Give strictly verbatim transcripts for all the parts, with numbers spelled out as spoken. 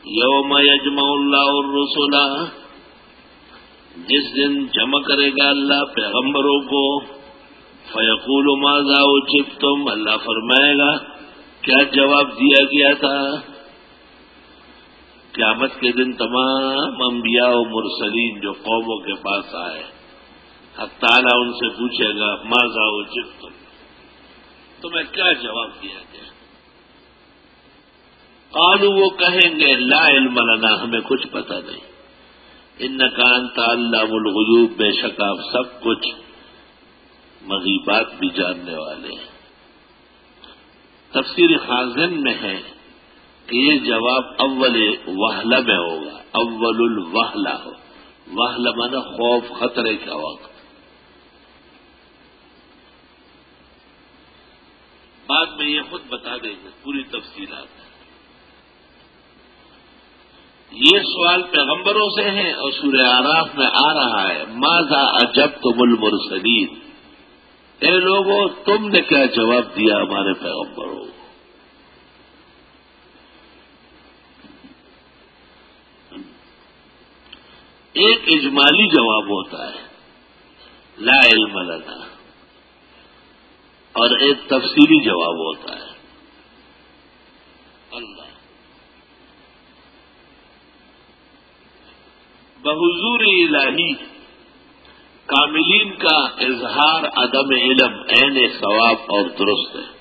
یوم یجمع اللہ الرسل، جس دن جمع کرے گا اللہ پیغمبروں کو، فیقول ماذا اجبتم، اللہ فرمائے گا کیا جواب دیا گیا تھا۔ قیامت کے دن تمام انبیاء و مرسلین جو قوموں کے پاس آئے، حق تعالیٰ ان سے پوچھے گا ماذا اجبتم، تمہیں کیا جواب دیا گیا۔ قالوا، وہ کہیں گے لا علم لنا، ہمیں کچھ پتہ نہیں، انک انت علام الغیوب، بے شک آپ سب کچھ مغیبات بھی جاننے والے ہیں۔ تفسیر خازن میں ہے کہ یہ جواب اول وہلہ میں ہوگا، اول الوہلہ ہو، وہلہ مانا خوف خطرے کا وقت۔ بعد میں یہ خود بتا دیں گے پوری تفصیلات۔ یہ سوال پیغمبروں سے ہے اور سورہ اعراف میں آ رہا ہے ماذا اجبتم المرسلین، اے لوگوں تم نے کیا جواب دیا ہمارے پیغمبروں کو۔ ایک اجمالی جواب ہوتا ہے لا علم لنا، اور ایک تفصیلی جواب ہوتا ہے اللہ بحضور الہی۔ کاملین کا اظہار عدم علم عین ثواب اور درست ہے۔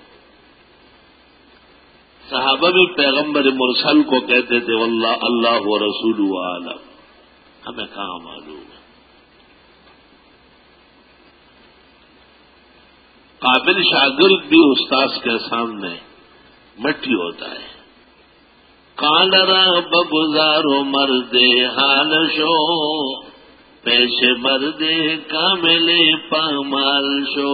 صحابہ بھی پیغمبر مرسل کو کہتے تھے واللہ اللہ و رسول عالم، ہمیں کہاں معلوم ہے۔ قابل شاگرد بھی استاذ کے سامنے مٹی ہوتا ہے۔ کان را بگزارو مرد حال شو، پیش مرد کامل پامال شو۔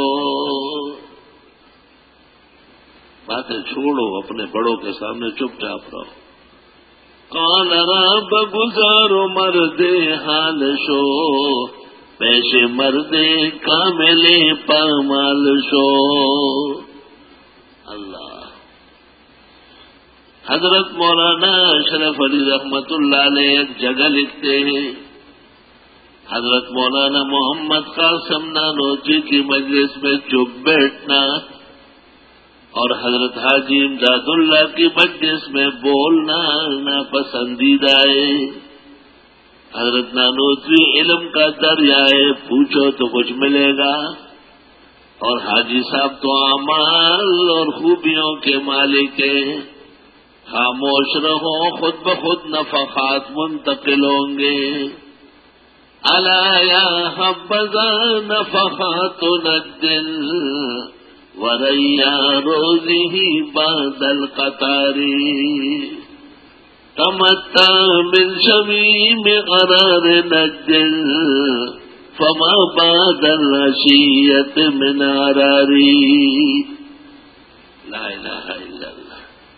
باتیں چھوڑو، اپنے بڑوں کے سامنے چپ چاپ رہو۔ کان را بگزارو مرد حال شو، پیش مرد کامل پامال شو۔ اللہ حضرت مولانا اشرف علی رحمت اللہ علیہ ایک جگہ لکھتے ہیں، حضرت مولانا محمد قاسم نانوتوی کی مجلس میں چپ بیٹھنا اور حضرت حاجی امداد اللہ کی مجلس میں بولنا ناپسندیدہ ہے۔ حضرت نانوتوی علم کا دریا ہے، پوچھو تو کچھ ملے گا، اور حاجی صاحب تو اعمال اور خوبیوں کے مالک ہیں، خاموش رہو خود بخود نفحات منتقل ہوں گے۔ الا یا حبذا نفحات الدل وریا روزه بعد القطار، تمتع من شمیم قرار الدل فما بعد العشیت من عراری۔ لا الہ الا اللہ۔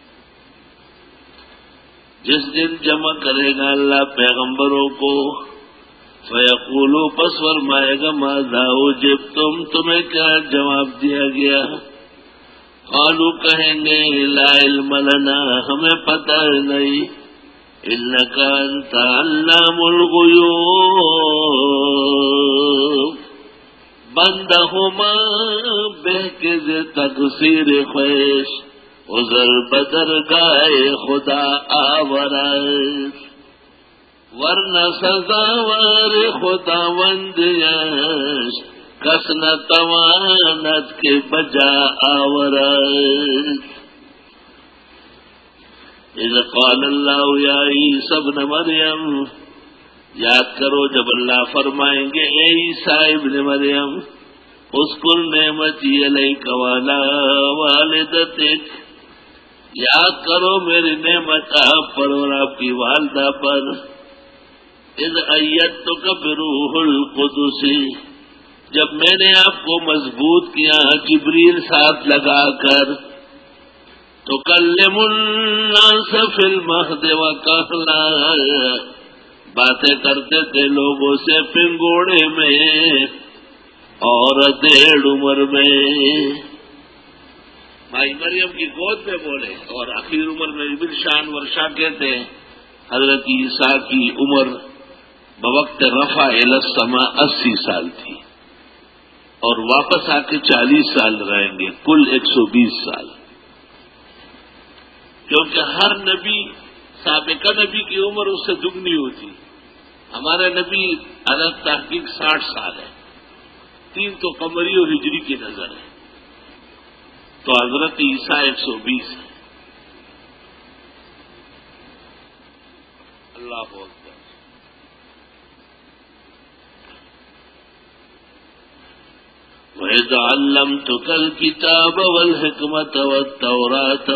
جس دن جمع کرے گا اللہ پیغمبروں کو، فیقولو پس فرمائے گا ماذا اجبتم، تمہیں کیا جواب دیا گیا۔ قالو کہیں گے لا علم لنا، ہمیں پتہ نہیں، انک انت علام الغیوب۔ بندہما بہکز تقصیر خویش، عذر بدر گائے خدا آورائش، ورنہ سزاوار خدا وندیش، کس نہ توانت کے بجا آورائش۔ اذ قال اللہ یا عیسی ابن مریم، یاد کرو جب اللہ فرمائیں گے اے عیسیٰ ابن مریم، اسکن نعمتی علیک وعلی والدتک، یاد کرو میری نعمت آپ پر اور آپ کی والدہ پر۔ اذ ایدتک بروح القدس، جب میں نے آپ کو مضبوط کیا جبریل ساتھ لگا کر، تکلم الناس فی المہد وکہلا، باتیں کرتے تھے لوگوں سے پنگوڑے میں اور ڈیڑھ عمر میں۔ مائی مریم کی گود میں بولے اور اخیر عمر میں ابن شان ورشا کہتے ہیں حضرت عیسیٰ کی عمر بوقت رفع الی السماء اسی سال تھی اور واپس آ کے چالیس سال رہیں گے، کل ایک سو بیس سال، کیونکہ ہر نبی سابقہ نبی کی عمر اس سے دگنی ہوتی. ہمارے نبی الگ تحقیق ساٹھ سال ہے، تین تو قمری اور ہجری کی نظر ہے، تو حضرت عیسیٰ ایک سو بیس ہے. اللہ اکبر. وَإِذْ عَلَّمْتُكَ الْكِتَابَ وَالْحِكْمَةَ وَالتَّوْرَاةَ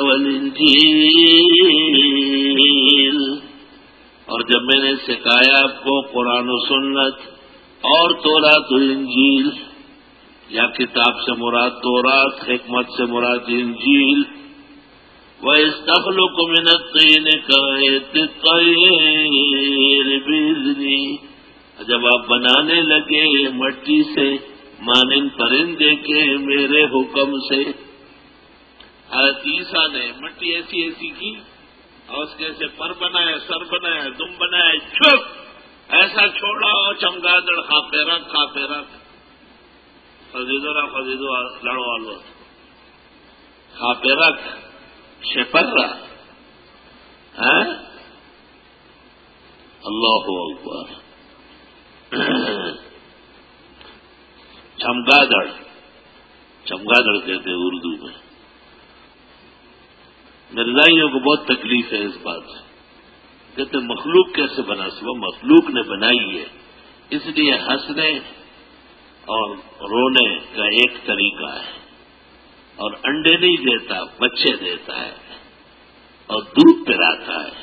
وَالْإِنْجِيلَ، اور جب میں نے سکھایا آپ کو قرآن و سنت اور تورات و انجیل، یا کتاب سے مراد تورات، حکمت سے مراد انجیل. وَيَسْتَخْلُقُ مِنَ الطِّينِ كَهَيْئَةِ الطَّيْرِ بِإِذْنِي، جب آپ بنانے لگے مٹی سے مانند پرندے کے میرے حکم سے. حضرت عیسیٰ نے مٹی ایسی ایسی کی اور اس کے سے پر بنایا، سر بنایا، دم بنایا، چھپ ایسا چھوڑا اور چمگادڑ خاپے رکھ کھاپے رکھ فضیدو را فضیدو لڑو والو خاپے رکھ شپر رہا. اللہ اکبر. چمگادڑ، چمگادڑ کہتے ہیں اردو میں. مرزائیوں کو بہت تکلیف ہے اس بات سے، کہتے مخلوق کیسے بنا سکا؟ مخلوق نے بنائی ہے، اس لیے ہنسنے اور رونے کا ایک طریقہ ہے، اور انڈے نہیں دیتا، بچے دیتا ہے اور دودھ پلاتا ہے،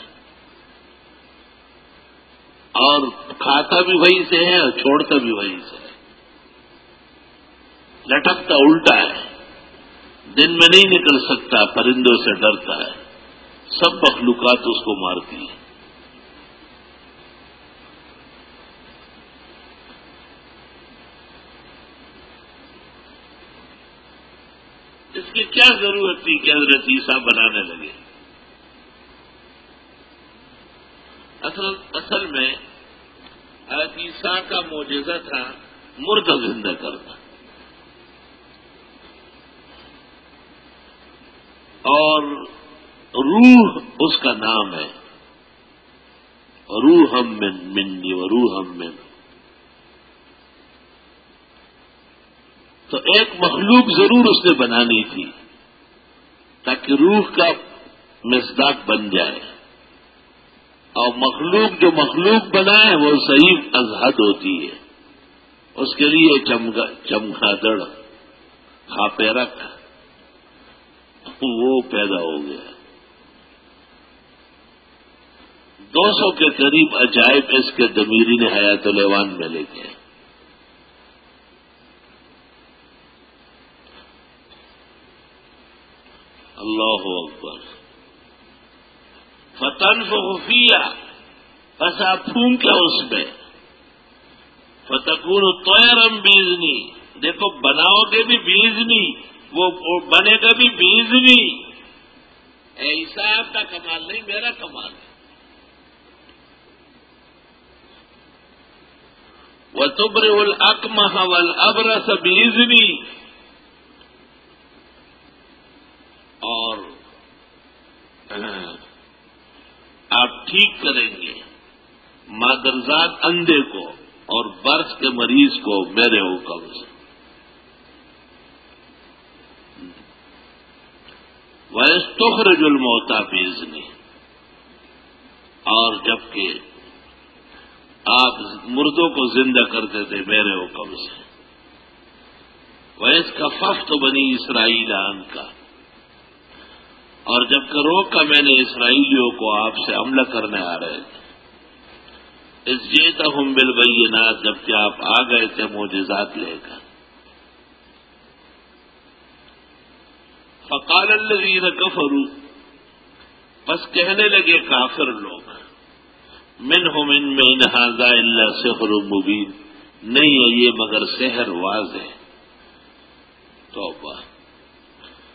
اور کھاتا بھی وہی سے ہے اور چھوڑتا بھی وہی سے ہے. لٹکتا الٹا ہے، دن میں نہیں نکل سکتا، پرندوں سے ڈرتا ہے، سب مخلوقات اس کو مارتی ہے. اس کی کیا ضرورت تھی کہ حضرت عیسیٰ بنانے لگے؟ اصل اصل میں حضرت عیسیٰ کا معجزہ تھا مردہ زندہ کرنا، اور روح اس کا نام ہے. روحم من منی و روحم من. تو ایک مخلوق ضرور اس نے بنانی تھی تاکہ روح کا مصداق بن جائے، اور مخلوق جو مخلوق بنائے وہ صحیح ازحد ہوتی ہے. اس کے لیے چمگادڑ خاپے رکھ وہ پیدا ہو گیا. دو سو کے قریب عجائب اس کے دمیری نے حیات الحیوان میں لے کے. اللہ اکبر. فتنفخ فیہا، بس آپ پھونکے اس میں، فتکون طیرا باذنی، دیکھو بناؤ گے بھی باذنی، وہ بنے گا بھی باذنی. ایسا آپ کا کمال نہیں، میرا کمال ہے. وَتُبْرِئُ الْأَكْمَحَ وَالْأَبْرَصَ بِإِذْنِي، اور آپ ٹھیک کریں گے مادرزاد اندھے کو اور برس کے مریض کو میرے حکم سے. وَيَسْتُخْرِجُ الْمَوْتَىٰ بِإِذْنِهِ، اور جبکہ آپ مردوں کو زندہ کرتے تھے میرے حکم سے. وَإِذْ بنی اسرائیل عنک، اور جب کہ روکا میں نے اسرائیلیوں کو آپ سے حملہ کرنے آ رہے تھے. اذ جئتہم بالبینات، جبکہ آپ آ گئے تھے معجزات لے کر. فقال الذین کفروا، بس کہنے لگے کافر لوگ، منہم ان میں ان ھذا الا سحر مبین، نہیں ہے یہ مگر سحر واضح. توبہ.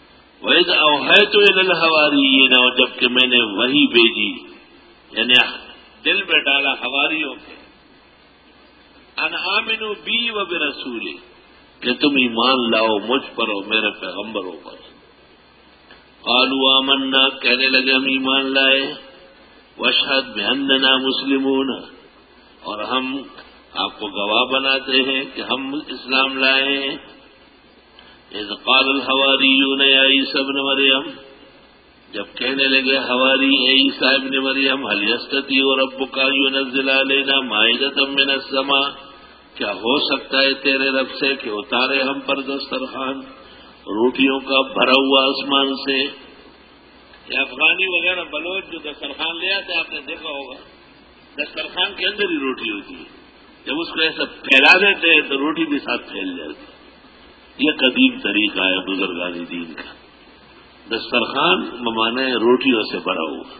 وَإِذْ أَوْحَيْتُ إِلَى الْحَوَارِيِّينَ، اور جب کہ میں نے وحی بھیجی، یعنی دل میں ڈالا حواریوں کے، ان آمنو بی و برسولی، کہ تم ایمان لاؤ مجھ پر اور میرے پیغمبروں پر۔ قالوا آمنا، کہنے لگے ہم ایمان لائے، واشہد باننا مسلمون، اور ہم آپ کو گواہ بناتے ہیں کہ ہم اسلام لائے ہیں۔ اذ قال الحواریون یا عیسی ابن مریم، جب کہنے لگے حواری اے عیسیٰ ابن مریم، هل یستطیع ربک ان ینزل علینا مائدۃ من السماء، کیا ہو سکتا ہے تیرے رب سے کہ اتارے ہم پر دسترخوان روٹیوں کا بھرا ہوا آسمان سے؟ یہ افغانی وغیرہ بلوچ جو دسترخوان لے آتے آپ نے دیکھا ہوگا، دسترخوان کے اندر ہی روٹی ہوتی ہے، جب اس کو ایسا پھیلا دیتے ہیں تو روٹی بھی ساتھ پھیل جاتی ہے۔ یہ قدیم طریقہ ہے بزرگان دین کا، دسترخوان ممانے روٹیوں سے بھرا ہوا۔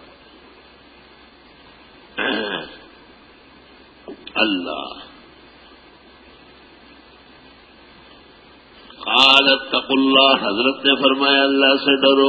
اللہ قال اتقوا اللہ، حضرت نے فرمایا اللہ سے ڈرو،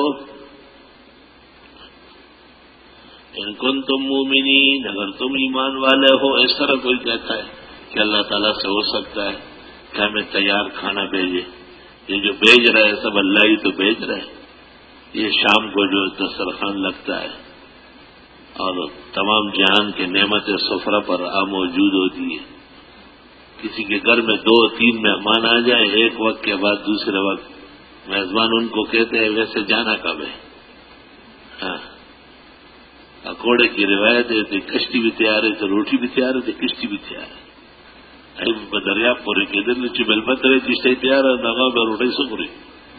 ان کنتم مومنین، اگر تم ایمان والے ہو۔ اس طرح کوئی کہتا ہے کہ اللہ تعالیٰ سے ہو سکتا ہے کہ ہمیں تیار کھانا بھیجے، یہ جو بھیج رہے ہیں سب اللہ ہی تو بھیج رہے ہیں۔ یہ شام کو جو دسترخوان لگتا ہے اور تمام جہان کے نعمت سفرہ پر آ موجود ہوتی ہے، کسی کے گھر میں دو تین مہمان آ جائیں ایک وقت کے بعد دوسرے وقت، میزبان ان کو کہتے ہیں ویسے جانا کب ہے؟ ہاں، اکوڑے کی روایت ہے تو کشتی بھی تیار ہے تو روٹی بھی تیار ہے تو کشتی بھی تیار ہے۔ دریا پورے کے دن چبل پترے کشتی تیار ہے، داغا میں روٹی سکری،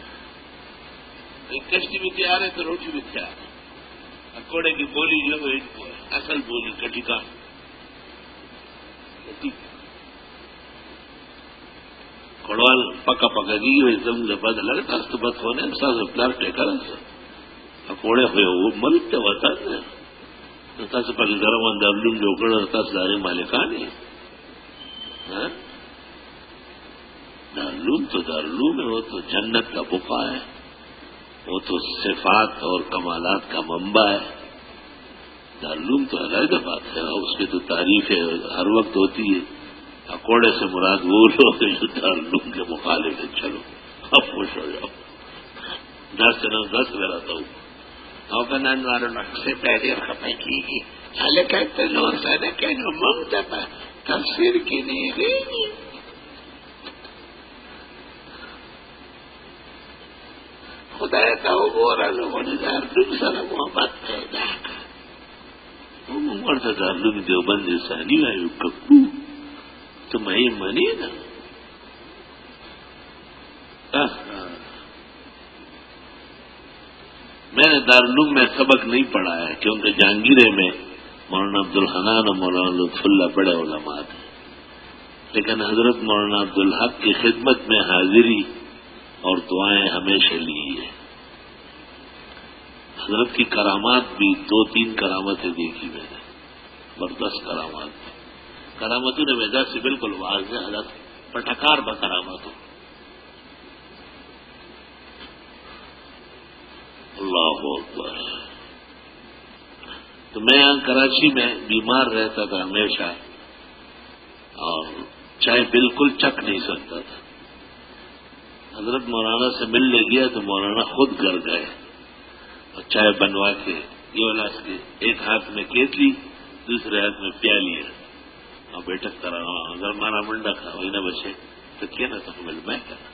کشتی بھی تیار ہے تو روٹی بھی تیار ہے۔ اکوڑے کی بولی جو ہے اصل بولی کٹی کا کڑوال پکا پکا دی ہوئی دم بد لگتا اس تو بد ہونے سا پلار ٹیکا اکوڑے ہوئے وہ ملتے ہوتا ہے تاسو پکې درون دارلوم جوړ کړل، تاسو داري مالکان یې۔ دارلوم تو دارلوم ہے، وہ تو جنت کا بقا ہے، وہ تو صفات اور کمالات کا منبع ہے۔ دارلوم تو علیحدہ بات ہے، اس کی تو تعریف ہے ہر وقت ہوتی ہے۔ اکوڑے سے مراد وہ لوگ جو دارلوم کے مخالف ہے۔ چلو اب خوش ہو جاؤ، دس نو دس میں رہتا ہوں او بنان والوں سے پہلے خپائی کی گی حالے کہتے نور سادہ کہنا ممتا تفسیر کی نہیں گئی خدا کا عبورا لوگوں نے دارلوم سر محبت پیدا کر وہ مرد دارلوم دیوبند ثانی آئیو ککو تمہیں منی نا میں نے دارالعلوم میں سبق نہیں پڑھا ہے کیونکہ جہانگیرے میں مولانا عبدالحنان اور مولانا لطف اللہ بڑے علماء تھے، لیکن حضرت مولانا عبدالحق کی خدمت میں حاضری اور دعائیں ہمیشہ لی ہے۔ حضرت کی کرامات بھی دو تین کرامتیں دیکھی میں نے، زبردست کرامات تھی۔ کرامتوں نے وجہ سے بالکل واضح حضرت پٹکار ب کرامتوں اللہ اکبر۔ تو میں یہاں کراچی میں بیمار رہتا تھا ہمیشہ اور چائے بالکل چکھ نہیں سکتا تھا۔ حضرت مولانا سے ملنے گیا تو مولانا خود گھر گئے اور چائے بنوا کے یہ والا کے ایک ہاتھ میں کیتلی دوسرے ہاتھ میں پیالی اور بیٹھک کرا اگر مارا منڈا کھا وہی نہ بچے تو کیا نہ تو مل میں کہنا۔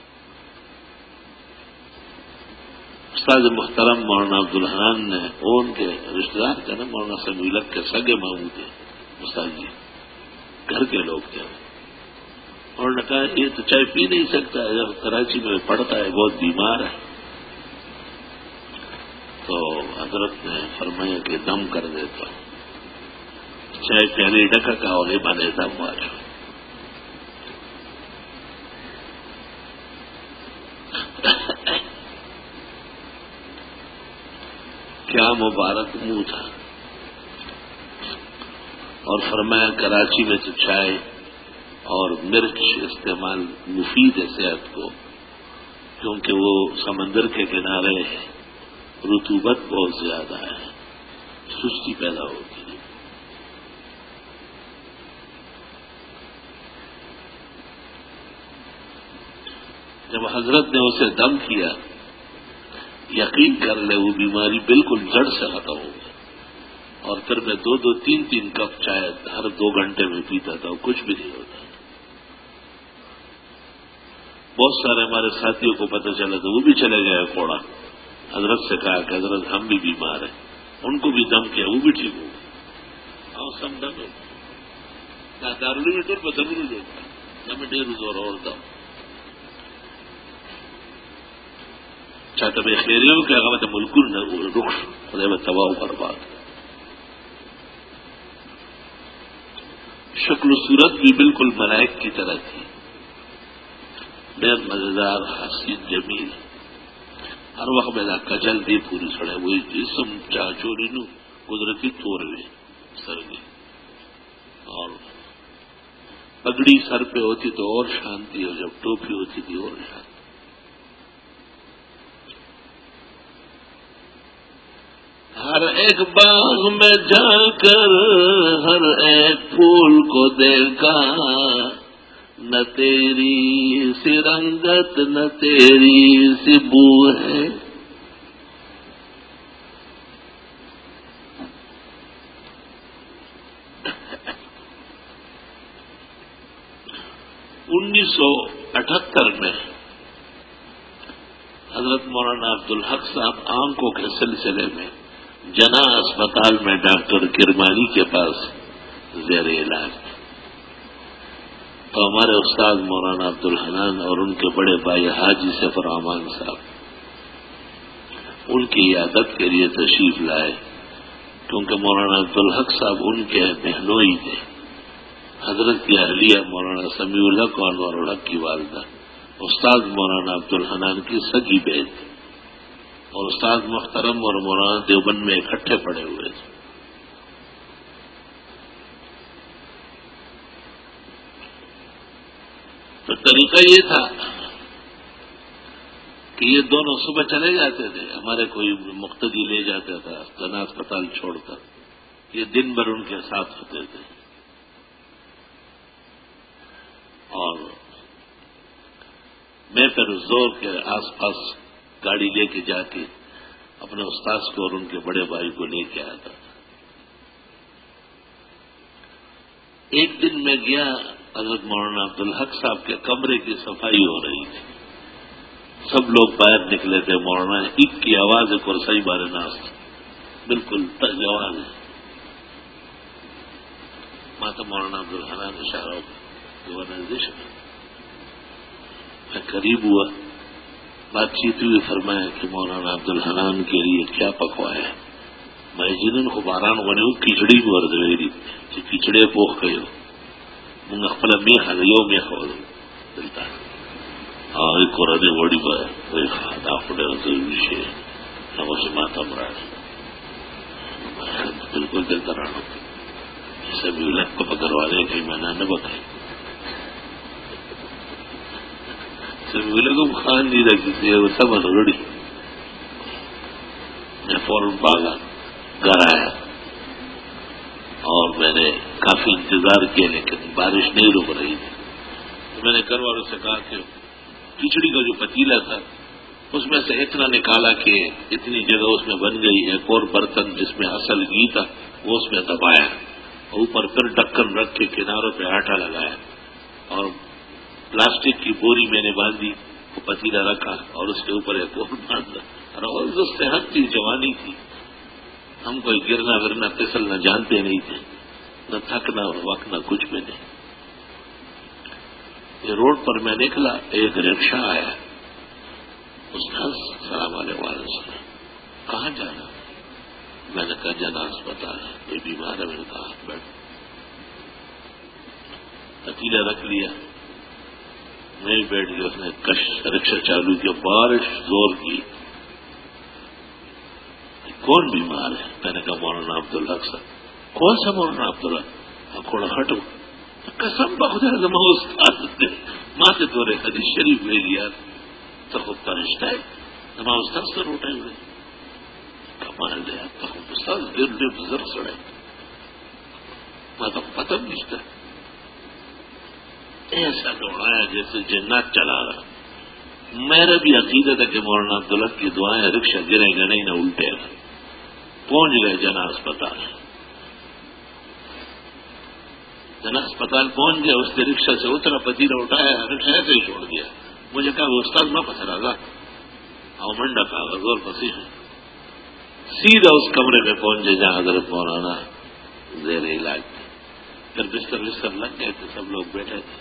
استاد محترم مولانا عبدالحنان نے وہ ان کے رشتے دار تھے نا، مولانا سمیلک کے سگے ماموں تھے استاد جی، گھر کے لوگ تھے۔ انہوں نے کہا یہ تو چائے پی نہیں سکتا ہے، جب کراچی میں پڑتا ہے بہت بیمار ہے، تو حضرت نے فرمایا کہ دم کر دیتا ہوں، چائے پیالی ڈکا کا اور بنے دم والا۔ کیا مبارک منہ تھا، اور فرمایا کراچی میں تو چائے اور مرچ استعمال مفید ہے صحت کو، کیونکہ وہ سمندر کے کنارے ہے، رطوبت بہت زیادہ ہے، سستی پیدا ہوتی ہے۔ جب حضرت نے اسے دم کیا، یقین کر لے وہ بیماری بالکل جڑ سے ختم ہو گئی، اور پھر میں دو دو تین تین کپ چائے ہر دو گھنٹے میں پیتا تھا، کچھ بھی نہیں ہوتا۔ بہت سارے ہمارے ساتھیوں کو پتہ چلا تو وہ بھی چلے گئے کوڑا، حضرت سے کہا کہ حضرت ہم بھی بیمار ہیں، ان کو بھی دم کیا، وہ بھی ٹھیک ہو گئے۔ اور سب دم ہے دارلی میں تو دم نہیں دیتا نہ میں ڈیر زور اور دم چاہتا میں خیریوں کہ اگر ملکل نہ رخ خدا میں تباہ برباد۔ شکل و صورت بھی بالکل ملائک کی طرح تھی، بے مزیدار، حسین، جمیل، ہر وقت میں کجل دی پوری سڑے وہی جسم چاچوری نو قدرتی توڑ لے سرگی، اور پگڑی سر پہ ہوتی تو اور شانتی، اور جب ٹوپی ہوتی تھی اور شانتی۔ ہر ایک باغ میں جا کر ہر ایک پھول کو دیکھا، نہ تیری سی رنگت نہ تیری سی بو ہے، انیس سو اٹھہتر میں حضرت مولانا عبدالحق صاحب آنکھوں کے سلسلے میں جنا اسپتال میں ڈاکٹر کرمانی کے پاس زیر علاج تھے، تو ہمارے استاد مولانا عبدالحنان اور ان کے بڑے بھائی حاجی سفر امان صاحب ان کی عیادت کے لیے تشریف لائے، کیونکہ مولانا عبدالحق صاحب ان کے بہنوئی تھے۔ حضرت کی اہلیہ مولانا سمیع الحق اور انوار الحق کی والدہ استاد مولانا عبدالحنان کی سگی بیٹی تھی، اور استاد محترم اور مولانا دیوبند میں اکٹھے پڑے ہوئے تھے۔ تو طریقہ یہ تھا کہ یہ دونوں صبح چلے جاتے تھے، ہمارے کوئی مقتدی لے جاتا تھا جنا اسپتال چھوڑ کر، یہ دن بھر ان کے ساتھ ہوتے تھے، اور میں پھر زور کے آس پاس گاڑی لے کے جا کے اپنے استاذ کو اور ان کے بڑے بھائی کو لے کے آتا تھا۔ ایک دن میں گیا، حضرت مولانا عبدالحق صاحب کے کمرے کی صفائی ہو رہی تھی، سب لوگ باہر نکلے تھے، مولانا ایک کی آواز ہے کرسائی بارے ناس بالکل تج آواز ہے، ماتا مولانا عبدالحنان اشارہ نزدیش میں قریب ہوا، بات چیت ہوئی، فرمایا کہ مولانا عبدالحنان کے لیے کیا پکوایا ہے؟ میں جنہوں کو باران بنے کھچڑی ور دے کھچڑے پوکھ گئے منگ اپنا میخ یو میخ دلتا اور کوردے وڑی وہی کھادا پڑے وشے نمو سے ماتا مراڑ بالکل دلتا رہا سبھی لگ کو پکڑوانے کہیں میں نہ بتائی سبھی لگوں خان نہیں رکھی تھی وہ سب روڑی میں فوراً بھاگا گھر آیا اور میں نے کافی انتظار کیا لیکن بارش نہیں رک رہی تھی، تو میں نے گھر والوں سے کہا کہ کھچڑی کا جو پتیلا تھا اس میں سے اتنا نکالا کہ اتنی جگہ اس میں بن گئی ہے، اور برتن جس میں اصل گھی تھا وہ اس میں دبایا، اوپر پھر ڈکن رکھ کے کناروں پہ آٹا لگایا اور پلاسٹک کی بوری میں نے باندھی، وہ پتیلا رکھا اور اس کے اوپر ایک اور باندھا، اور اس صحت کی جوانی تھی، ہم کوئی گرنا ورنا پھسلنا جانتے نہیں تھے، نہ تھکنا اور وقنا کچھ بھی نہیں۔ یہ روڈ پر میں نکلا، ایک رکشا آیا، استاد السلام علیکم وعلیکم السلام، کہاں جانا؟ میں نے کہا جنا اسپتال ہے، کوئی بیمار ہے؟ میں نے کہا بیٹھ، پتیلا رکھ لیا، میں بیٹھ گیا، اس نے کش رکشا چالو کیا، بارش زور کی، کون بیمار ہے؟ میں نے کہا مولانا عبدالحق صاحب۔ کون سا مولانا عبدالحق؟ تھوڑا ہٹو، قسم بخدا زما استاد نے ماتے تو رے حدیث شریف لے لیا تو خود کا رشتہ ہے، زما استاد سے روٹے ہوئے کمال لیا تو خود استاد دیر دیر بزرگ سڑے ماں تو پتہ رشتہ ایسا دوڑایا جیسے جنات چلا رہا، میرا بھی عقیدت ہے کہ مولانا عبدالحق کی دعائیں رکشا گرے گا نہیں نہ الٹے گا. پہنچ گئے جنا اسپتال. جنا اسپتال پہنچ گیا, اس نے رکشا سے اترا, پتیرا اٹھایا, رکشا ایسے ہی چھوڑ دیا. مجھے کہا وہ استاد نہ پتھرا گا اور منڈا کا غزور پسی ہے. سیدھا اس کمرے میں پہنچے جہاں حضرت مولانا زیر علاج تھے. پھر بستر بستر لگ گئے تھے, سب لوگ بیٹھے تھے.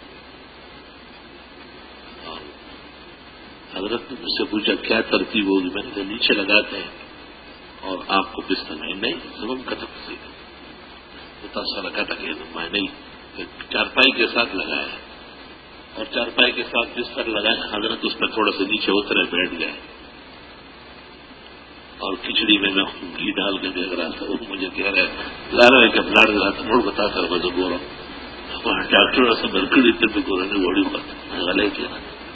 اور حضرت نے مجھ سے پوچھا کیا ترتیب ہوگی. میں نے کہا نیچے لگاتے ہیں اور آپ کو بستر میں نہیں زبم کا تفصیل متاثر رکھا تھا کہ میں نہیں چارپائی کے ساتھ لگایا اور چارپائی کے ساتھ بستر لگایا. حضرت اس پہ تھوڑا سا نیچے اترے, بیٹھ گئے اور کھچڑی میں میں گھی ڈال کے دیکھ رہا تھا. وہ مجھے کہہ رہے لا رہا ہے کہ بلاڈ رہا تھا موڑ بتا کر میں بول رہا ہوں ڈاکٹر سے برکڑی تب کو رہنے بوڑی بات غلے کیا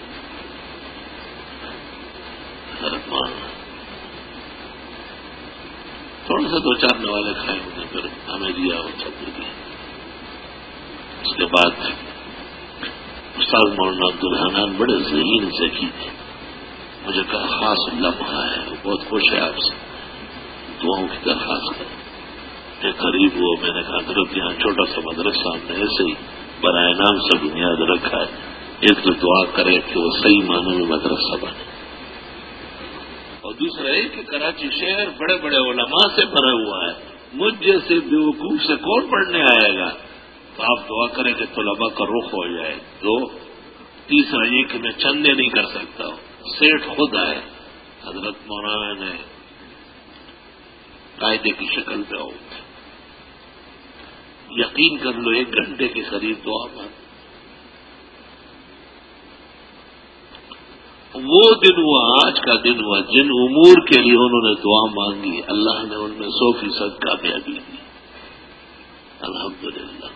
تھوڑا سا دو چار نوالے کھائے انہوں نے, پھر ہمیں دیا اور سب نے دیا. اس کے بعد استاد مولانا عبدالحنان بڑے ذہین ذکی تھے. مجھے کہا خاص لمحہ ہے, وہ بہت خوش ہے آپ سے, دعاؤں کی درخواست کریں. کہ قریب وہ میں نے کہا حضرت یہاں چھوٹا سا مدرسہ ہم نے ایسے ہی برائے نام سے بنیاد رکھا ہے, ایک تو دعا کرے کہ وہ صحیح معنوں میں مدرسہ بنے, اور دوسرا ہے کہ کراچی شہر بڑے بڑے علماء سے بھرا ہوا ہے, مجھ جیسے بیوقوف سے کون پڑھنے آئے گا. تو آپ دعا کریں کہ طلباء کا رخ ہو جائے. دو تیسرا یہ کہ میں چندے نہیں کر سکتا ہوں, سیٹ خود آئے. حضرت مولانا نے قاعدے کی شکل پہ ہو, یقین کر لو ایک گھنٹے کے قریب دعا مانگ. وہ دن ہوا, آج کا دن ہوا, جن امور کے لیے انہوں نے دعا مانگی اللہ نے ان میں سو فیصد کامیابی دی. الحمدللہ.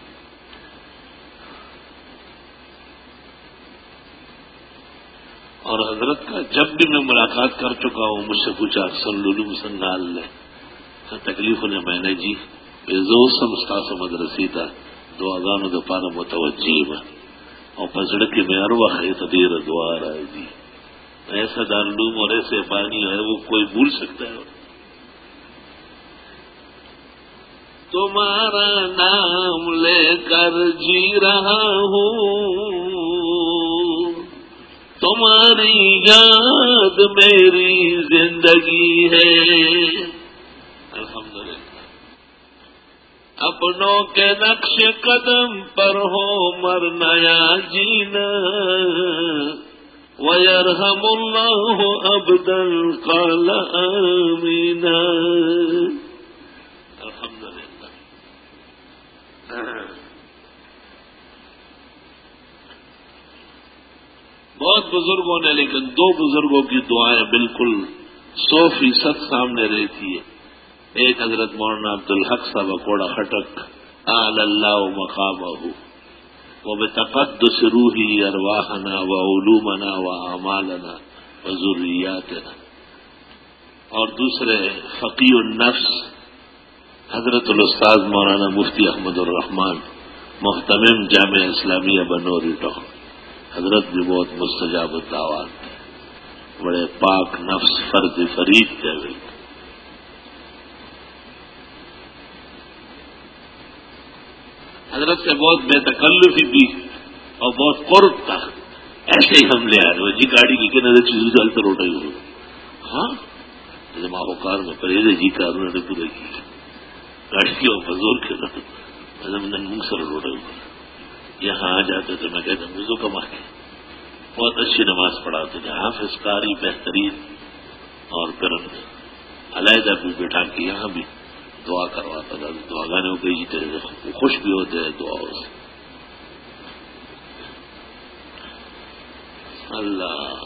اور حضرت کا جب بھی میں ملاقات کر چکا ہوں مجھ سے پوچھا افسر لولو سنگال نے تکلیف نے میں نے جی زو سم استاس مدرسی تھا دعا گانو دو پارا متوجہ میں اور پسڑ کے میں اروا ہے تدیر دعا رائے جی. ایسا دارالعلوم اور ایسے پانی ہے وہ کوئی بھول سکتا ہے. تمہارا نام لے کر جی رہا ہوں, تمہاری یاد میری زندگی ہے. الحمدللہ. اپنوں کے نقش قدم پر ہو مرنا یا جینا, وَيَرْحَمُ اللَّهُ عَبْدًا قَالَ آمِينَ. الحمدللہ. بہت بزرگوں نے, لیکن دو بزرگوں کی دعائیں بالکل سو فیصد سامنے رہتی ہے. ایک حضرت مولانا عبدالحق صاحب کوڑا خٹک اعلی اللہ مقامہ وبتقدس روحی ارواحنا وعلومنا واعمالنا وذریاتنا, اور دوسرے فقی النفس حضرت الاستاذ مولانا مفتی احمد الرحمان محتمم جامعہ اسلامیہ بنوری ٹاؤن. حضرت بھی بہت مستجاب الدعوات تھے, بڑے پاک نفس فرد فرید تھے. حضرت سے بہت بے تکلفی بھی اور بہت قرب تھا. ایسے ہی ہم لے آئے وہ جی گاڑی کی کنارے چیز ڈالتے روٹے ہوئے. ہاں ماہوکار میں پریدے جی کا انہوں نے پورے کی گاڑی کی اور مزور کے منگ سر روٹے ہوئے. یہاں آ جاتے تو میں کہتا ہوں وضو کما کے بہت اچھی نماز پڑھاتے تھے, حافظ قاری بہترین, اور پھر علیحدہ بھی بٹھا کے یہاں بھی دعا کرواتا تھا. دعا گانے کو کئی جیتے خوش بھی ہوتے ہیں دعاؤں سے. اللہ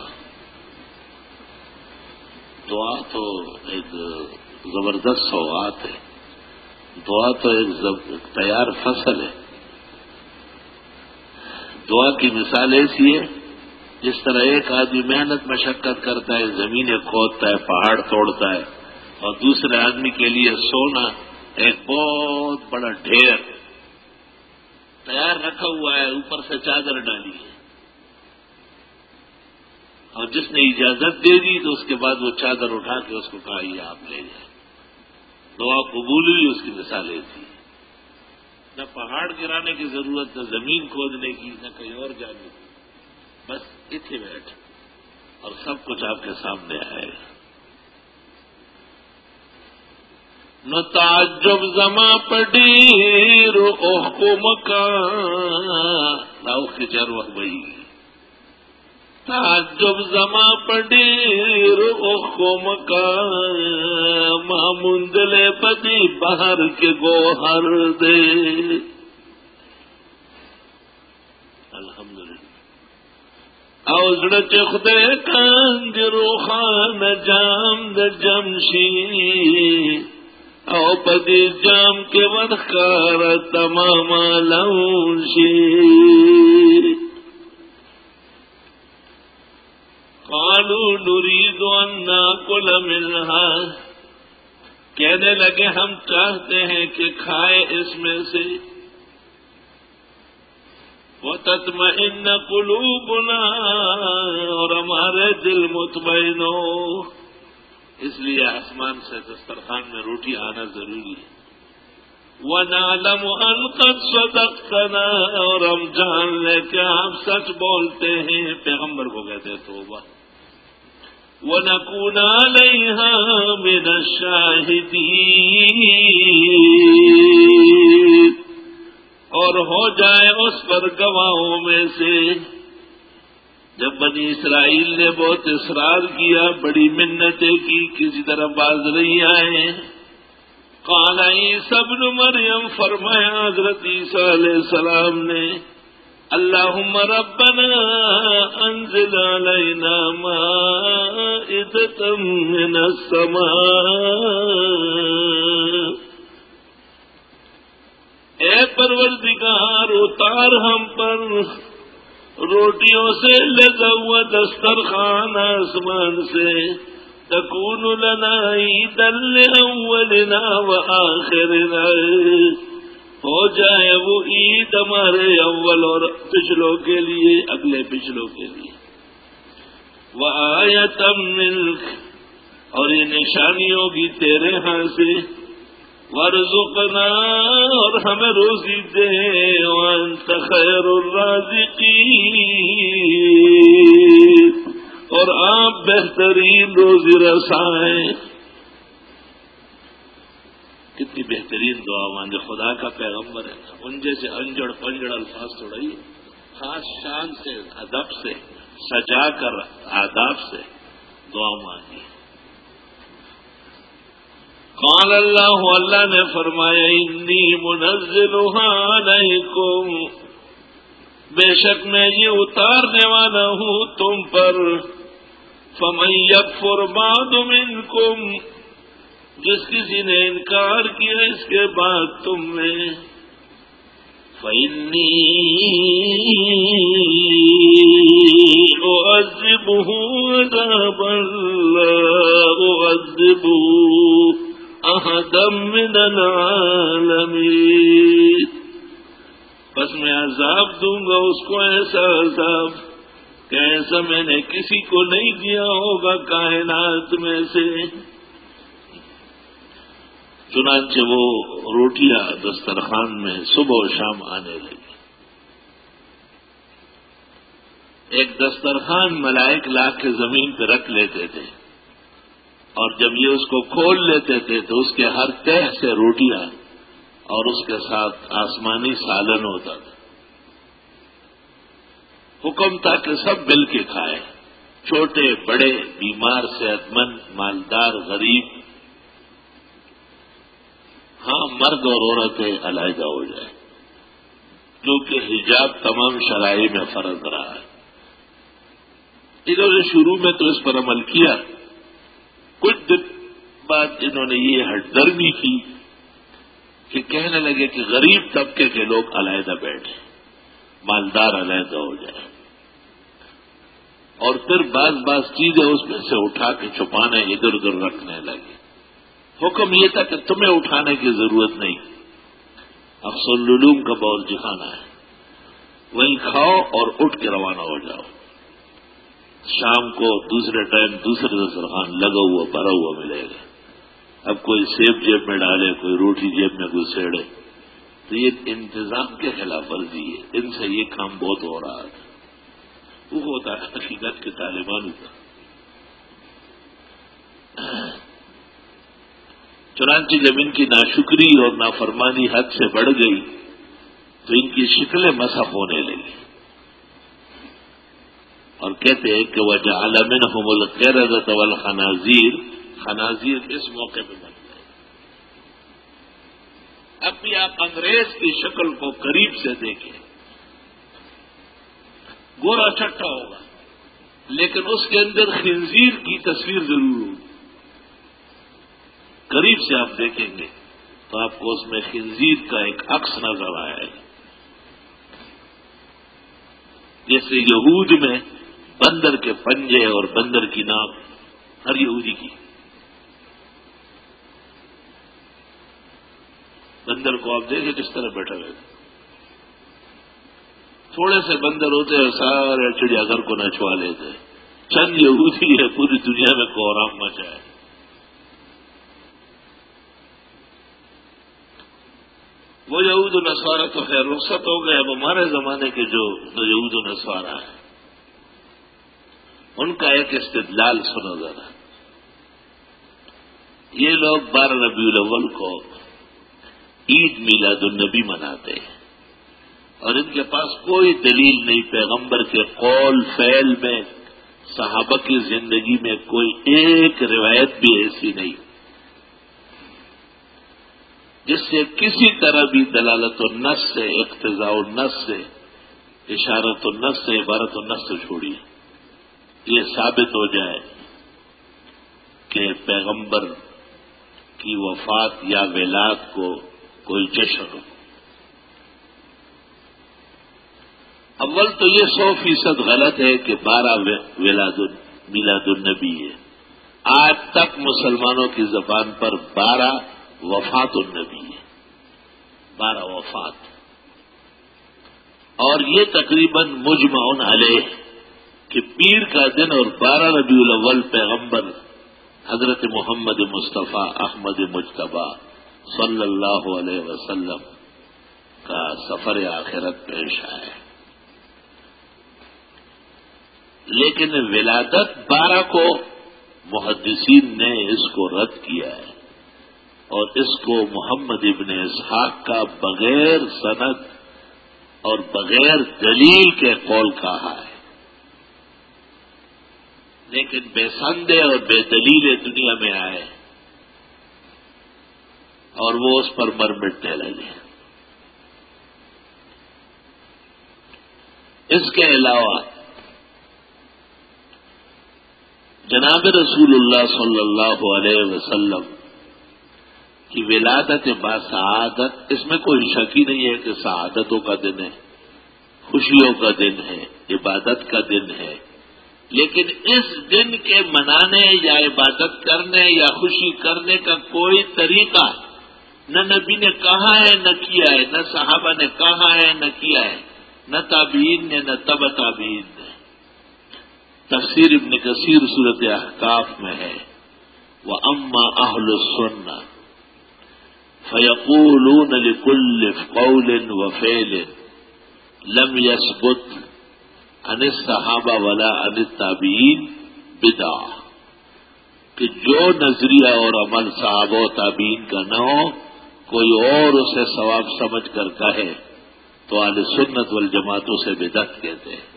دعا تو ایک زبردست سوغات ہے, دعا تو ایک تیار فصل ہے. دعا کی مثال ایسی ہے جس طرح ایک آدمی محنت مشقت کرتا ہے, زمینیں کھودتا ہے, پہاڑ توڑتا ہے, اور دوسرے آدمی کے لیے سونا ایک بہت بڑا ڈھیر تیار رکھا ہوا ہے, اوپر سے چادر ڈالی ہے. اور جس نے اجازت دے دی تو اس کے بعد وہ چادر اٹھا کے اس کو کہا یہ آپ لے جائیں. دعا قبول ہوئی، اس کی مثالیں تھی. نہ پہاڑ گرانے کی ضرورت، نہ زمین کھودنے کی، نہ کہیں اور جانے کی، بس اتنے بیٹھ اور سب کچھ آپ کے سامنے آئے گا. نہ تعجب زما پڑی رو اوہ کو مکان راؤ کے چر وقت بھائی تعجب زما پڑی رو اوہ کو مکان ماں مندلے پتی باہر کے گوہر دے. الحمدللہ اوزڑ چخدے کنج روخان جام د جمشی او پدی جام کے ورخار تمام لونشی. قالوا نريد ان ناكل منها کہنے لگے ہم چاہتے ہیں کہ کھائے اس میں سے. وتطمئن قلوبنا اور ہمارے دل مطمئن ہو. اس لیے آسمان سے دسترخوان میں روٹی آنا ضروری ہے. وَنَعْلَمُ أَنْ قَدْ صَدَقْتَنَا اور ہم جان لیں کہ آپ سچ بولتے ہیں. پیغمبر کو کہتے توبہ. وَنَكُونَ عَلَيْهَا مِنَ الشَّاهِدِينَ اور ہو جائے اس پر گواہوں میں سے. جب بنی اسرائیل نے بہت اصرار کیا، بڑی منتیں کی، کسی طرح باز نہیں آئے. قال عیسی ابن مریم فرمایا حضرت عیسیٰ علیہ السلام نے اللہم ربنا انزل علینا مائدۃ من السماء اے پروردگار اتار ہم پر روٹیوں سے لگا ہوا دسترخوان آسمان سے. تکون لنا عیدا لاولنا وآخرنا ہو جائے وہ عید ہمارے اول اور پچھلوں کے لیے، اگلے پچھلوں کے لیے. وآیۃ منک اور یہ نشانی ہوگی تیرے ہاں سے. وارزقنا اور ہمیں روزی دے. وانت خیر الرازقین اور آپ بہترین روزی رسائیں. کتنی بہترین دعا مانگے. خدا کا پیغمبر ہے نا، ان جیسے انجڑ پنجڑ الفاظ تھوڑا ہی، خاص شان سے، ادب سے، سجا کر آداب سے دعا مانگی. قال اللہ اللہ نے فرمایا انی منزلها علیکم بے شک میں یہ اتارنے والا ہوں تم پر. فمن یکفر بعد منکم جس کسی نے انکار کیا اس کے بعد تم میں. فإنی أعذبه عذابا لا أعذبه أحدا من العالمين بس میں عذاب دوں گا اس کو ایسا عذاب کہ ایسا میں نے کسی کو نہیں دیا ہوگا کائنات میں سے. چنانچہ وہ روٹیاں دسترخوان میں صبح و شام آنے لگی. ایک دسترخوان ملائک لا کے زمین پہ رکھ لیتے تھے اور جب یہ اس کو کھول لیتے تھے تو اس کے ہر تہ سے روٹیاں اور اس کے ساتھ آسمانی سالن ہوتا تھا. حکم تھا کہ سب مل کے کھائے، چھوٹے بڑے، بیمار صحت مند، مالدار غریب. ہاں مرد اور عورتیں علیحدہ ہو جائے کیونکہ حجاب تمام شرائع میں فرض رہا ہے. انہوں نے شروع میں تو اس پر عمل کیا، کچھ دن بعد انہوں نے یہ ہٹ درمی کی کہ کہنے لگے کہ غریب طبقے کے لوگ علیحدہ بیٹھے، مالدار علیحدہ ہو جائے. اور پھر بعض بعض چیزیں اس میں سے اٹھا کے چھپانے ادھر ادھر رکھنے لگے. حکم یہ تھا کہ تمہیں اٹھانے کی ضرورت نہیں، افسر العلوم کا باورچی خانہ ہے، وہیں کھاؤ اور اٹھ کے روانہ ہو جاؤ. شام کو دوسرے ٹائم دوسرے دسترخوان لگا ہوا بھرا ہوا ملے گا. اب کوئی سیب جیب میں ڈالے, کوئی روٹی جیب میں گھسیڑے, تو یہ انتظام کے خلاف ورزی ہے. ان سے یہ کام بہت ہو رہا تھا. وہ ہوتا ہے حقیقت کے طالبان کا. چنانچہ جب ان کی ناشکری اور نافرمانی حد سے بڑھ گئی تو ان کی شکلیں مسخ ہونے لگی, اور کہتے ہیں کہ وَجَعَلَ مِنْهُمُ الْقِرَدَةَ وَالْخَنَازِيرَ, خنازیر اس موقع پہ بن گئے. اب بھی آپ انگریز کی شکل کو قریب سے دیکھیں, گورا چٹا ہوگا لیکن اس کے اندر خنزیر کی تصویر ضرور ہوگی. قریب سے آپ دیکھیں گے تو آپ کو اس میں خنزیر کا ایک عکس نظر آئے گا. جیسے یہود میں بندر کے پنجے اور بندر کی ناک, ہر یہودی کی. بندر کو آپ دیکھیں کس طرح بیٹھا ہوئے, تھوڑے سے بندر ہوتے ہیں سارے چڑیا گھر کو نچوا لیتے. چند یہودی ہے پوری دنیا میں کوہرام مچا ہے. وہ یہود و نصارہ تو خیر رخصت ہو گئے. اب ہمارے زمانے کے جو یہود و نصارہ ہیں ان کا ایک استدلال سنو ذرا. یہ لوگ بارہ ربیع الاول کو عید میلاد النبی مناتے ہیں, اور ان کے پاس کوئی دلیل نہیں. پیغمبر کے قول فعل میں, صحابہ کی زندگی میں کوئی ایک روایت بھی ایسی نہیں جس سے کسی طرح بھی دلالت النص سے, اقتضاء النص سے, اشارت النص سے, عبارت النص سے چھوڑی یہ ثابت ہو جائے کہ پیغمبر کی وفات یا ولادت کو کوئی جشن ہو. اول تو یہ سو فیصد غلط ہے کہ بارہ ولاد میلاد النبی ہے. آج تک مسلمانوں کی زبان پر بارہ وفات النبی ہے, بارہ وفات. اور یہ تقریباً مجمع علیہ کہ پیر کا دن اور بارہ ربیع الاول پیغمبر حضرت محمد مصطفیٰ احمد مجتبیٰ صلی اللہ علیہ وسلم کا سفر آخرت پیش آئے. لیکن ولادت بارہ کو محدثین نے اس کو رد کیا ہے, اور اس کو محمد ابن اسحاق کا بغیر سند اور بغیر دلیل کے قول کہا ہے. لیکن بے سندے اور بے دلیل دنیا میں آئے اور وہ اس پر مر مٹنے لگے. اس کے علاوہ جناب رسول اللہ صلی اللہ علیہ وسلم کی ولادت باسعادت, اس میں کوئی شک ہی نہیں ہے کہ سعادتوں کا دن ہے, خوشیوں کا دن ہے, عبادت کا دن ہے. لیکن اس دن کے منانے یا عبادت کرنے یا خوشی کرنے کا کوئی طریقہ نہ نبی نے کہا ہے نہ کیا ہے, نہ صحابہ نے کہا ہے نہ کیا ہے, نہ تابعین نے نہ تبع تابعین نے. تفسیر ابن کثیر سورۃ احقاف میں ہے وَأَمَّا أَهْلُ السُّنَّةِ فَيَقُولُونَ لِكُلِّ قَوْلٍ وَفِعْلٍ لَمْ يَثْبُتْ عن الصحابہ ولا عن التابعین بدعہ, کہ جو نظریہ اور عمل صحابہ و تابعین کا نہ ہو, کوئی اور اسے ثواب سمجھ کر کہے تو اہل سنت والجماعتوں سے بدعت کہتے ہیں.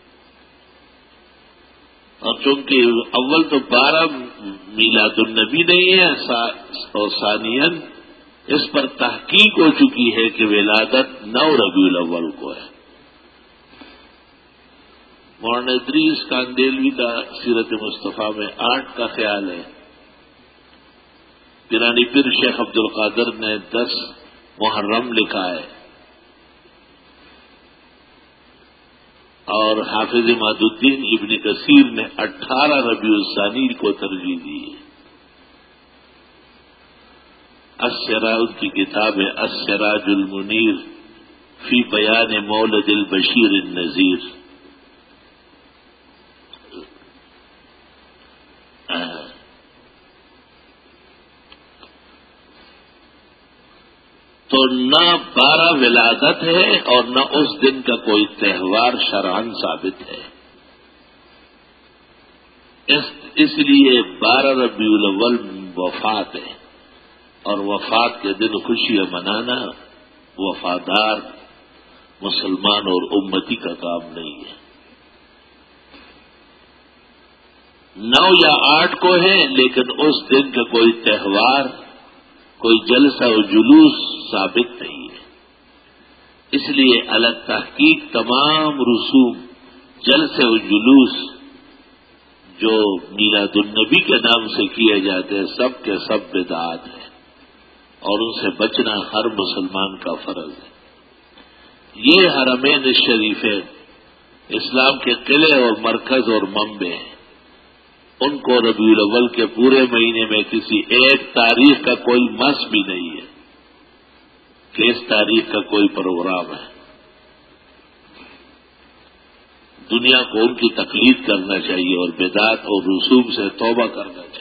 اور چونکہ اول تو بارہ میلاد النبی نہیں ہے, اور ثانیاً اس پر تحقیق ہو چکی ہے کہ ولادت نو ربیع الاول کو ہے. مولانا ادریس کاندیلوی کا سیرت مصطفیٰ میں آٹھ کا خیال ہے. پیرانی پیر شیخ عبد القادر نے دس محرم لکھا ہے, اور حافظ عماد الدین ابن کثیر نے اٹھارہ ربیع الثانی کو ترجیح دی ہے. السراج کی کتاب ہے السراج المنیر فی بیان مولد البشیر النذیر. تو نہ بارہ ولادت ہے اور نہ اس دن کا کوئی تہوار شرعاً ثابت ہے. اس اس لیے بارہ ربیع الاول وفات ہے، اور وفات کے دن خوشیاں منانا وفادار مسلمان اور امتی کا کام نہیں ہے. نو یا آٹھ کو ہے، لیکن اس دن کا کوئی تہوار، کوئی جلسہ و جلوس ثابت نہیں ہے. اس لیے الگ تحقیق تمام رسوم جلسے و جلوس جو میلاد النبی کے نام سے کیے جاتے ہیں سب کے سب بدعات ہیں، اور ان سے بچنا ہر مسلمان کا فرض ہے. یہ حرمین شریفیں اسلام کے قلعے اور مرکز اور منبع ہیں. ان کو ربیع الاول کے پورے مہینے میں کسی ایک تاریخ کا کوئی مس بھی نہیں ہے کہ اس تاریخ کا کوئی پروگرام ہے. دنیا کو ان کی تقلید کرنا چاہیے اور بدعات اور رسوم سے توبہ کرنا چاہیے.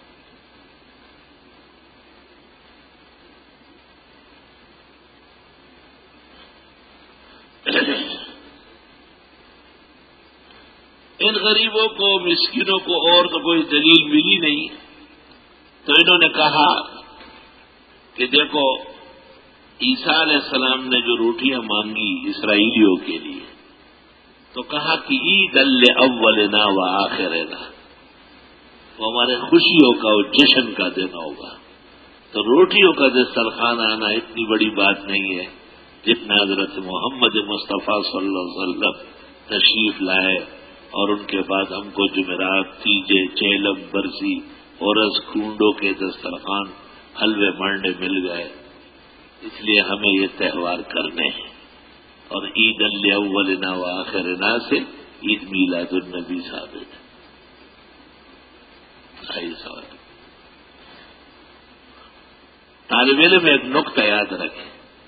ان غریبوں کو، مسکینوں کو اور تو کوئی دلیل ملی نہیں، تو انہوں نے کہا کہ دیکھو عیسیٰ علیہ السلام نے جو روٹیاں مانگی اسرائیلیوں کے لیے، تو کہا کہ عید الاولنا و آخرنا، وہ ہمارے خوشیوں کا اور جشن کا دن ہوگا. تو روٹیوں کا دسترخوان آنا اتنی بڑی بات نہیں ہے جتنا حضرت محمد مصطفیٰ صلی اللہ علیہ وسلم تشریف لائے، اور ان کے بعد ہم کو جمعرات، تیجے، چیلم، برسی اور رس کھونڈوں کے دسترخوان، حلوے مانڈے مل گئے. اس لیے ہمیں یہ تہوار کرنے ہیں. اور عید الاولنا و آخرنا سے عید میلاد النبی ثابت ہے. آئی سوال طالب علم ایک نقطہ یاد رکھیں،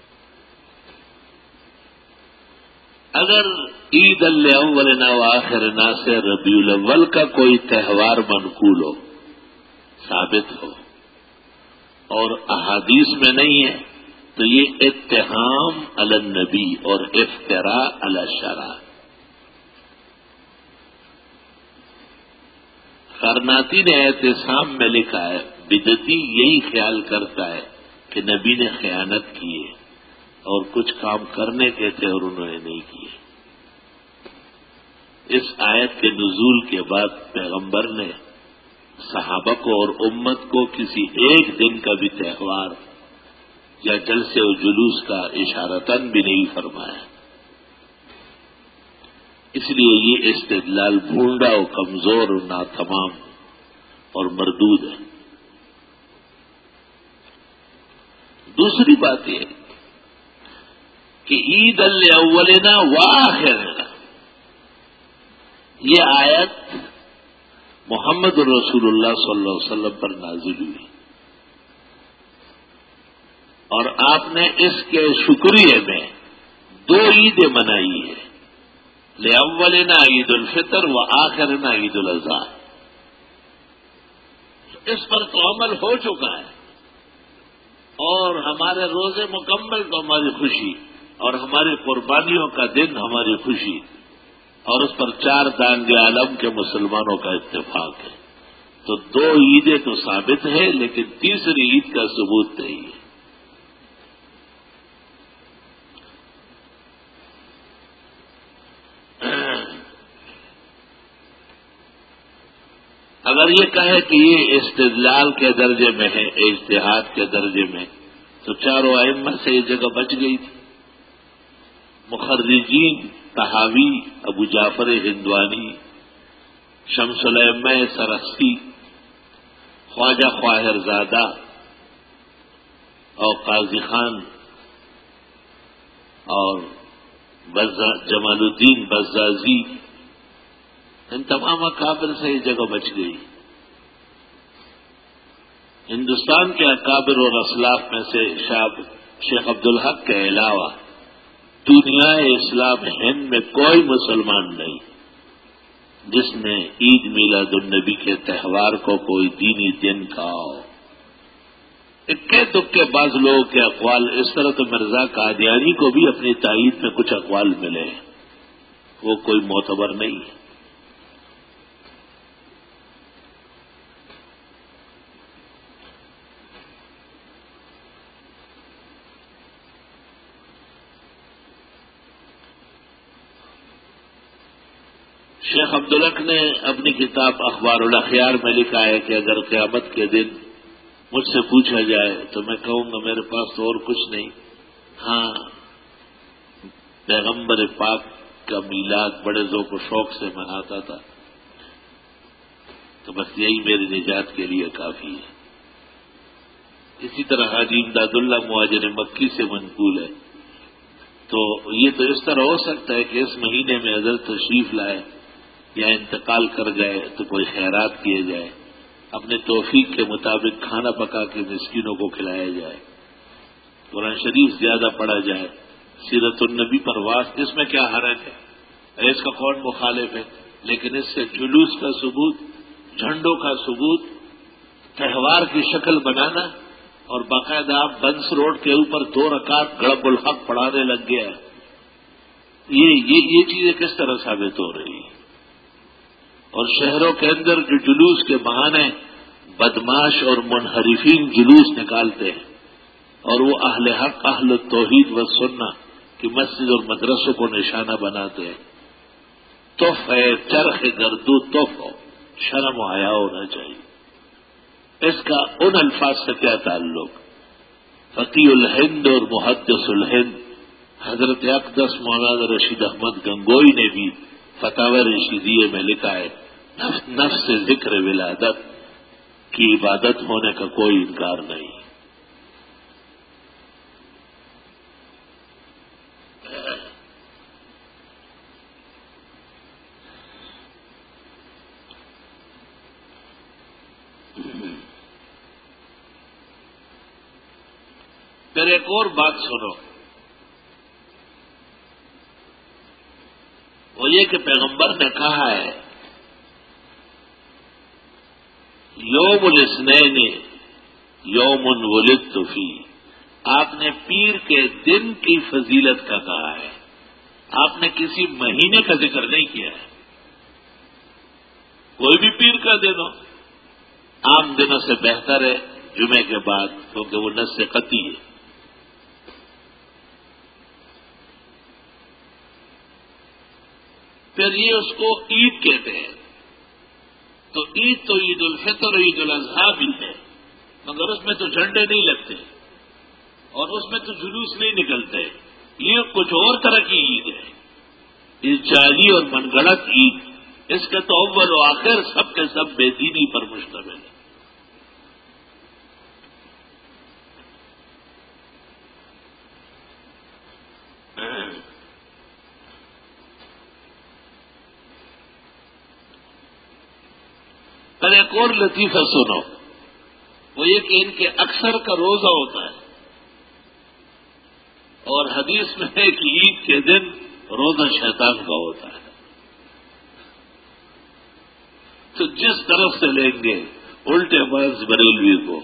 اگر عید الاولنا و آخرنا سے ربیع الاول کا کوئی تہوار منقول ہو، ثابت ہو، اور احادیث میں نہیں ہے، تو یہ اتہام علی النبی اور افتراء علی الشرع. قرناطی نے اعتصام میں لکھا ہے، بدعتی یہی خیال کرتا ہے کہ نبی نے خیانت کی ہے اور کچھ کام کرنے کے تھے اور انہوں نے نہیں کیے. اس آیت کے نزول کے بعد پیغمبر نے صحابہ کو اور امت کو کسی ایک دن کا بھی تہوار یا جلسے و جلوس کا اشارتاً بھی نہیں فرمایا. اس لیے یہ استدلال بھونڈا و کمزور و ناتمام اور مردود ہے. دوسری بات یہ کہ عید الاولنا و آخرنا، یہ آیت محمد رسول اللہ صلی اللہ علیہ وسلم پر نازل ہوئی، اور آپ نے اس کے شکریہ میں دو عیدیں منائی ہیں، لأولنا عید الفطر و آخرنا عید الاضحیٰ. اس پر تو عمل ہو چکا ہے، اور ہمارے روزے مکمل تو ہماری خوشی، اور ہماری قربانیوں کا دن ہماری خوشی، اور اس پر چار دانگ عالم کے مسلمانوں کا اتفاق ہے. تو دو عیدیں تو ثابت ہیں، لیکن تیسری عید کا ثبوت نہیں ہے. اگر یہ کہے کہ یہ استدلال کے درجے میں ہے، اجتہاد کے درجے میں، تو چاروں ائمہ سے یہ جگہ بچ گئی تھی. مخرجین طحاوی، ابو جعفر ہندوانی، شمس الائمہ سرخسی، خواجہ خواہر زادہ اور قاضی خان اور جمال الدین بزازی، ان تمام اکابر سے یہ جگہ بچ گئی. ہندوستان کے اکابر اور اسلاف میں سے شیخ عبدالحق کے علاوہ دنیا اسلام ہند میں کوئی مسلمان نہیں جس نے عید میلاد النبی کے تہوار کو کوئی دینی دن کہا ہو. اکے دکے بعض لوگوں کے اقوال اس طرح تو مرزا قادیانی کو بھی اپنی تائید میں کچھ اقوال ملے ہیں، وہ کوئی معتبر نہیں ہے۔ شیخ عبدالحق نے اپنی کتاب اخبار الاخیار میں لکھا ہے کہ اگر قیامت کے دن مجھ سے پوچھا جائے تو میں کہوں گا میرے پاس تو اور کچھ نہیں، ہاں پیغمبر پاک کا میلاد بڑے ذوق و شوق سے مناتا تھا، تو بس یہی میری نجات کے لیے کافی ہے۔ اسی طرح حاجی امداد اللہ مہاجر مکی سے منقول ہے، تو یہ تو اس طرح ہو سکتا ہے کہ اس مہینے میں حضرت تشریف لائے یا انتقال کر گئے تو کوئی خیرات کیے جائے، اپنے توفیق کے مطابق کھانا پکا کے مسکینوں کو کھلایا جائے، قرآن شریف زیادہ پڑھا جائے، سیرت النبی پر واس، اس میں کیا حرج ہے، اس کا کون مخالف ہے؟ لیکن اس سے جلوس کا ثبوت، جھنڈوں کا ثبوت، تہوار کی شکل بنانا اور باقاعدہ آپ بنس روڈ کے اوپر دو رکعت گڑب الحق پڑھانے لگ گیا، یہ یہ یہ چیزیں کس طرح ثابت ہو رہی ہیں؟ اور شہروں کے اندر جو جلوس کے بہانے بدماش اور منحرفین جلوس نکالتے ہیں اور وہ اہل حق اہل توحید و سنہ کی مسجد اور مدرسوں کو نشانہ بناتے ہیں، تف ہے چرخ گردو تف ہو، شرم و حیا ہونا چاہیے۔ اس کا ان الفاظ سے کیا تعلق؟ فقی الہند اور محدث الہند حضرت اقدس مولانا رشید احمد گنگوئی نے بھی فتاوی رشیدیہ میں لکھا ہے، نفس سے ذکر ولادت کی عبادت ہونے کا کوئی انکار نہیں۔ پھر ایک اور بات سنو، وہ یہ کہ پیغمبر نے کہا ہے یوم الاثنین یوم ولدت فیہ، آپ نے پیر کے دن کی فضیلت کا کہا ہے، آپ نے کسی مہینے کا ذکر نہیں کیا ہے۔ کوئی بھی پیر کا دن ہو، عام دنوں سے بہتر ہے جمعے کے بعد، کیونکہ وہ نص قطعی ہے۔ پھر یہ اس کو عید کہتے ہیں، تو عید تو عید الفطر اور عید الاضحیٰ بھی ہے، مگر اس میں تو جھنڈے نہیں لگتے اور اس میں تو جلوس نہیں نکلتے، یہ کچھ اور طرح کی عید ہے، اس جعلی اور من گھڑت عید، اس کے تو اول و آخر سب کے سب بے دینی پر مشتمل ہے۔ پر ایک اور لطیفہ سنو، وہ یہ کہ ان کے اکثر کا روزہ ہوتا ہے، اور حدیث میں ہے کہ عید کے دن روزہ شیطان کا ہوتا ہے۔ تو جس طرف سے لیں گے الٹے مرض بریلوی کو،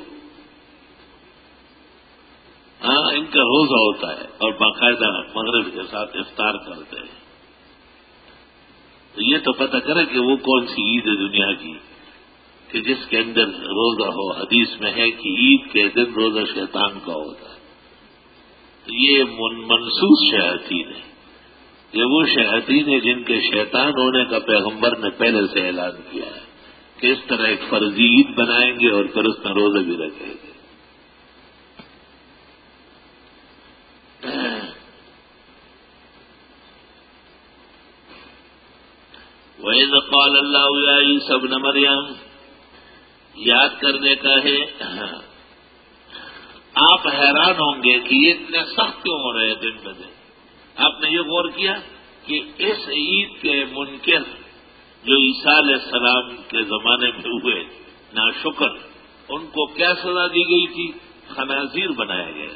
ہاں ان کا روزہ ہوتا ہے اور باقاعدہ مغرب کے ساتھ افطار کرتے ہیں، تو یہ تو پتہ کرے کہ وہ کون سی عید ہے دنیا کی کہ جس کے اندر روزہ ہو۔ حدیث میں ہے کہ عید کے دن روزہ شیطان کا ہوتا ہے، تو یہ منسوس شیاطین ہے، یہ وہ شیاطین ہیں جن کے شیطان ہونے کا پیغمبر نے پہلے سے اعلان کیا ہے کہ اس طرح ایک فرضی عید بنائیں گے اور پھر اس میں روزہ بھی رکھیں گے۔ وَإِذْ قَالَ اللَّهُ يَا عِيسَى ابْنَ مَرْيَمَ، یاد کرنے کا ہے۔ آپ حیران ہوں گے کہ یہ اتنے سخت کیوں ہو رہے ہیں دن بدن۔ آپ نے یہ غور کیا کہ اس عید کے منکر جو عیسیٰ علیہ السلام کے زمانے میں ہوئے ناشکر، ان کو کیا سزا دی گئی تھی؟ خنازیر بنایا گیا۔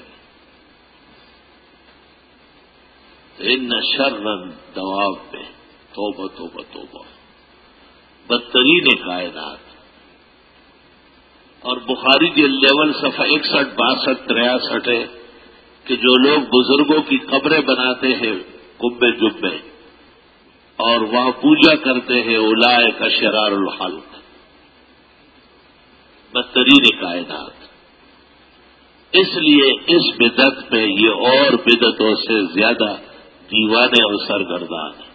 ان شر دواب پہ توبہ توبہ توبہ، بدترین کائنات۔ اور بخاری کے لیول صفحہ اکسٹھ باسٹھ تریاسٹھ ہے کہ جو لوگ بزرگوں کی قبریں بناتے ہیں کبے جبے اور وہاں پوجا کرتے ہیں اولائے کا شرار الخلق، بدترین کائنات. اس لیے اس بدعت میں یہ اور بدعتوں سے زیادہ دیوانے اور سرگردان ہیں.